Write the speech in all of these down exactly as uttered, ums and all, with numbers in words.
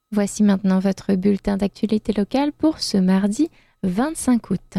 Voici maintenant votre bulletin d'actualité locale pour ce mardi vingt-cinq août.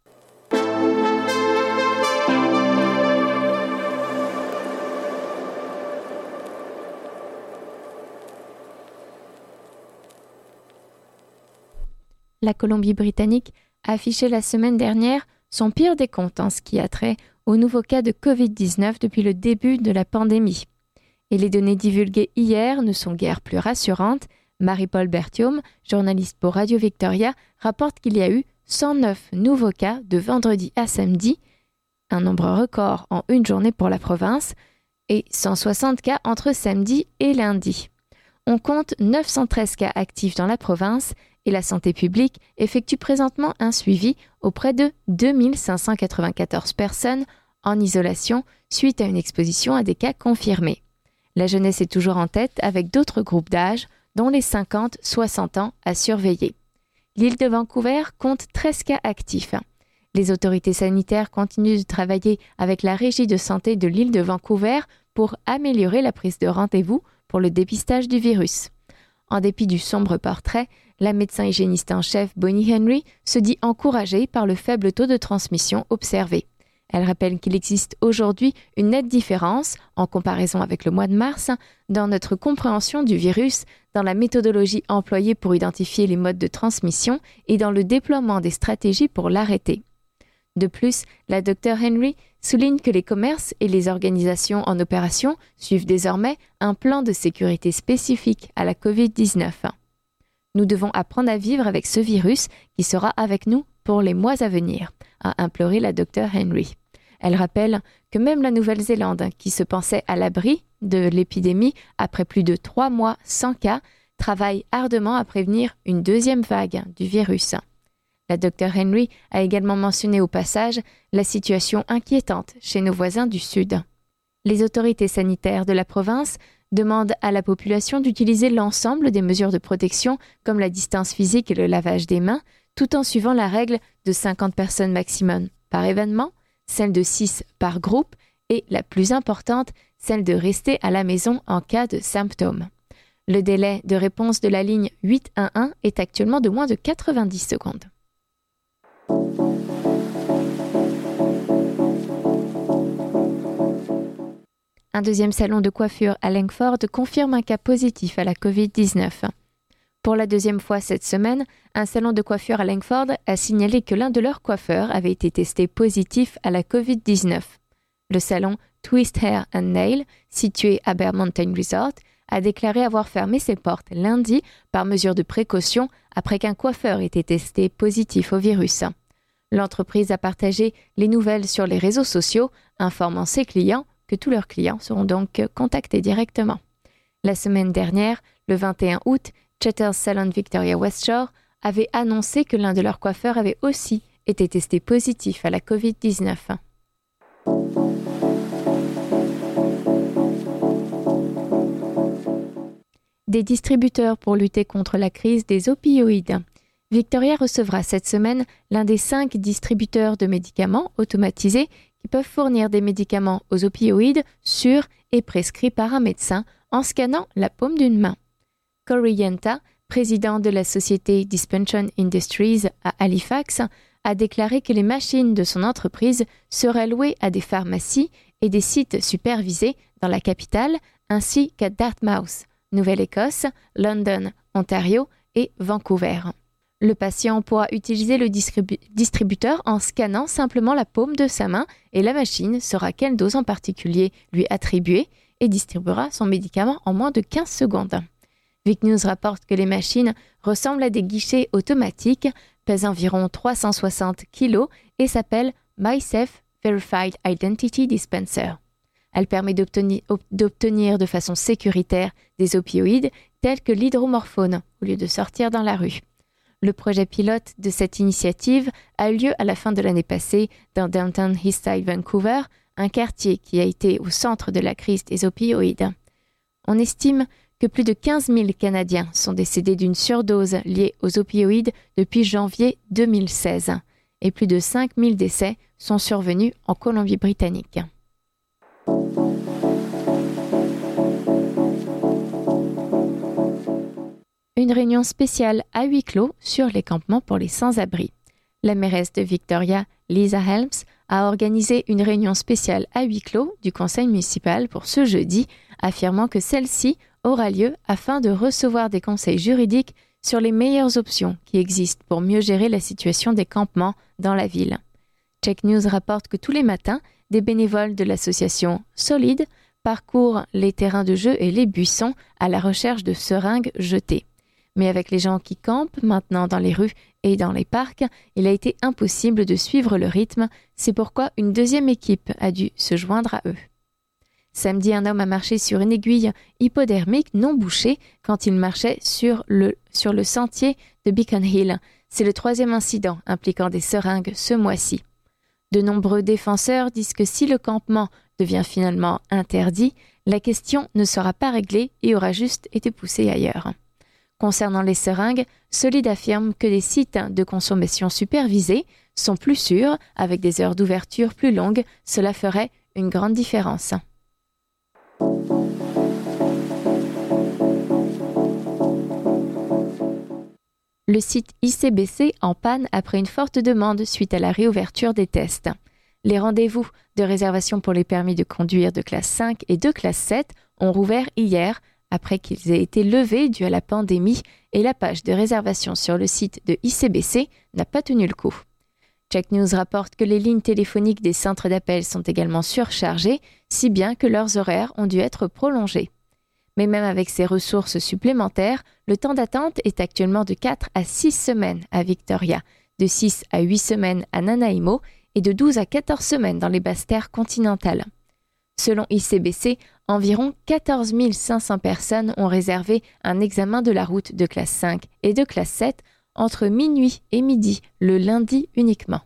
La Colombie-Britannique a affiché la semaine dernière son pire décompte en ce qui a trait aux nouveaux cas de covid dix-neuf depuis le début de la pandémie. Et les données divulguées hier ne sont guère plus rassurantes. Marie-Paul Berthiaume, journaliste pour Radio Victoria, rapporte qu'il y a eu cent neuf nouveaux cas de vendredi à samedi, un nombre record en une journée pour la province, et cent soixante cas entre samedi et lundi. On compte neuf cent treize cas actifs dans la province et la santé publique effectue présentement un suivi auprès de deux mille cinq cent quatre-vingt-quatorze personnes en isolation suite à une exposition à des cas confirmés. La jeunesse est toujours en tête avec d'autres groupes d'âge, dont les cinquante à soixante ans à surveiller. L'île de Vancouver compte treize cas actifs. Les autorités sanitaires continuent de travailler avec la Régie de santé de l'île de Vancouver pour améliorer la prise de rendez-vous pour le dépistage du virus. En dépit du sombre portrait, la médecin hygiéniste en chef Bonnie Henry se dit encouragée par le faible taux de transmission observé. Elle rappelle qu'il existe aujourd'hui une nette différence, en comparaison avec le mois de mars, dans notre compréhension du virus, dans la méthodologie employée pour identifier les modes de transmission et dans le déploiement des stratégies pour l'arrêter. De plus, la docteure Henry souligne que les commerces et les organisations en opération suivent désormais un plan de sécurité spécifique à la covid dix-neuf. Nous devons apprendre à vivre avec ce virus qui sera avec nous pour les mois à venir, a imploré la docteure Henry. Elle rappelle que même la Nouvelle-Zélande, qui se pensait à l'abri de l'épidémie après plus de trois mois sans cas, travaille ardemment à prévenir une deuxième vague du virus. La docteure Henry a également mentionné au passage la situation inquiétante chez nos voisins du Sud. Les autorités sanitaires de la province demandent à la population d'utiliser l'ensemble des mesures de protection comme la distance physique et le lavage des mains, tout en suivant la règle de cinquante personnes maximum par événement, celle de six par groupe et, la plus importante, celle de rester à la maison en cas de symptômes. Le délai de réponse de la ligne huit un un est actuellement de moins de quatre-vingt-dix secondes. Un deuxième salon de coiffure à Langford confirme un cas positif à la covid dix-neuf. Pour la deuxième fois cette semaine, un salon de coiffure à Langford a signalé que l'un de leurs coiffeurs avait été testé positif à la covid dix-neuf. Le salon Twist Hair and Nail, situé à Bear Mountain Resort, a déclaré avoir fermé ses portes lundi par mesure de précaution après qu'un coiffeur ait été testé positif au virus. L'entreprise a partagé les nouvelles sur les réseaux sociaux, informant ses clients que tous leurs clients seront donc contactés directement. La semaine dernière, le vingt et un août, Chatter's Salon Victoria West Shore avait annoncé que l'un de leurs coiffeurs avait aussi été testé positif à la covid dix-neuf. Des distributeurs pour lutter contre la crise des opioïdes. Victoria recevra cette semaine l'un des cinq distributeurs de médicaments automatisés qui peuvent fournir des médicaments aux opioïdes sûrs et prescrits par un médecin en scannant la paume d'une main. Corey Yenta, président de la société Dispensation Industries à Halifax, a déclaré que les machines de son entreprise seraient louées à des pharmacies et des sites supervisés dans la capitale ainsi qu'à Dartmouth, Nouvelle-Écosse, London, Ontario et Vancouver. Le patient pourra utiliser le distribu- distributeur en scannant simplement la paume de sa main et la machine saura quelle dose en particulier lui attribuer et distribuera son médicament en moins de quinze secondes. Vic News rapporte que les machines ressemblent à des guichets automatiques, pèsent environ trois cent soixante kilos et s'appellent MySafe Verified Identity Dispenser. Elle permet d'obtenir, d'obtenir de façon sécuritaire des opioïdes tels que l'hydromorphone au lieu de sortir dans la rue. Le projet pilote de cette initiative a eu lieu à la fin de l'année passée dans Downtown Eastside Vancouver, un quartier qui a été au centre de la crise des opioïdes. On estime que plus de quinze mille Canadiens sont décédés d'une surdose liée aux opioïdes depuis janvier deux mille seize et plus de cinq mille décès sont survenus en Colombie-Britannique. une réunion spéciale à huis clos sur les campements pour les sans-abri. La mairesse de Victoria, Lisa Helms, a organisé une réunion spéciale à huis clos du conseil municipal pour ce jeudi, affirmant que celle-ci aura lieu afin de recevoir des conseils juridiques sur les meilleures options qui existent pour mieux gérer la situation des campements dans la ville. Check News rapporte que tous les matins, des bénévoles de l'association Solid parcourent les terrains de jeu et les buissons à la recherche de seringues jetées. Mais avec les gens qui campent maintenant dans les rues et dans les parcs, il a été impossible de suivre le rythme, c'est pourquoi une deuxième équipe a dû se joindre à eux. Samedi, un homme a marché sur une aiguille hypodermique non bouchée quand il marchait sur le, sur le sentier de Beacon Hill. C'est le troisième incident impliquant des seringues ce mois-ci. De nombreux défenseurs disent que si le campement devient finalement interdit, la question ne sera pas réglée et aura juste été poussée ailleurs. Concernant les seringues, Solid affirme que les sites de consommation supervisés sont plus sûrs, avec des heures d'ouverture plus longues, cela ferait une grande différence. Le site I C B C en panne après une forte demande suite à la réouverture des tests. Les rendez-vous de réservation pour les permis de conduire de classe cinq et de classe sept ont rouvert hier après qu'ils aient été levés dû à la pandémie et la page de réservation sur le site de I C B C n'a pas tenu le coup. Check News rapporte que les lignes téléphoniques des centres d'appel sont également surchargées, si bien que leurs horaires ont dû être prolongés. Mais même avec ces ressources supplémentaires, le temps d'attente est actuellement de quatre à six semaines à Victoria, de six à huit semaines à Nanaimo et de douze à quatorze semaines dans les basses-terres continentales. Selon I C B C, environ quatorze mille cinq cents personnes ont réservé un examen de la route de classe cinq et de classe sept entre minuit et midi le lundi uniquement.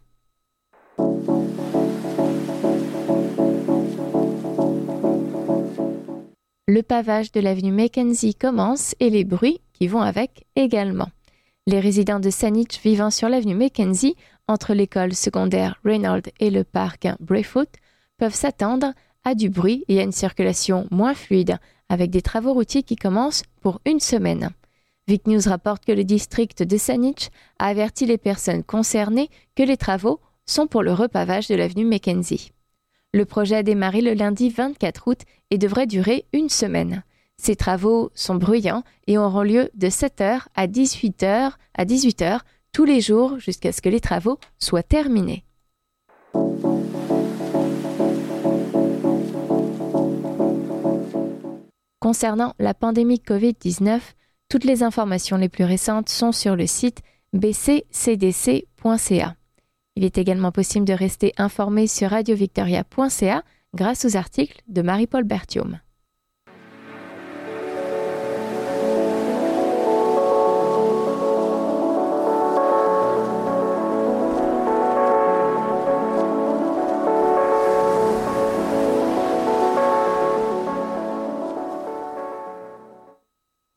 Le pavage de l'avenue Mackenzie commence et les bruits qui vont avec également. Les résidents de Saanich vivant sur l'avenue Mackenzie, entre l'école secondaire Reynolds et le parc Brayfoot, peuvent s'attendre à du bruit et à une circulation moins fluide, avec des travaux routiers qui commencent pour une semaine. Vic News rapporte que le district de Saanich a averti les personnes concernées que les travaux sont pour le repavage de l'avenue Mackenzie. Le projet a démarré le lundi vingt-quatre août et devrait durer une semaine. Ces travaux sont bruyants et auront lieu de sept heures à dix-huit heures à dix-huit heures tous les jours jusqu'à ce que les travaux soient terminés. Concernant la pandémie covid dix-neuf, toutes les informations les plus récentes sont sur le site b c c d c point c a. Il est également possible de rester informé sur radio victoria point c a grâce aux articles de Marie-Paul Berthiaume.